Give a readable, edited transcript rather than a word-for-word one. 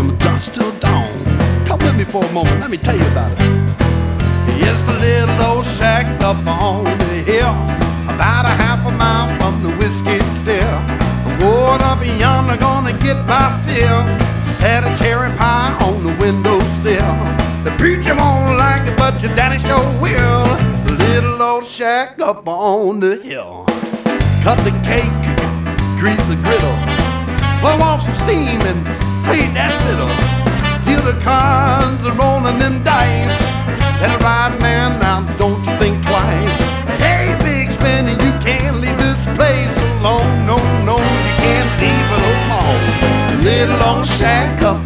from dusk till dawn. Come with me for a moment, let me tell you about it. It's a little old shack up on the hill, about a half a mile from the whiskey still. Going up yonder, gonna get my fill. Set a cherry pie on the windowsill. The preacher won't like it, but your daddy sure will. The little old shack up on the hill. Cut the cake, grease the griddle, blow off some steam and play that fiddle. Deal the cards, rolling them dice. And the right man, now don't you think twice. Hey, Big Spenny, you can't leave this place alone. No, no, you can't leave it alone. Little old shack up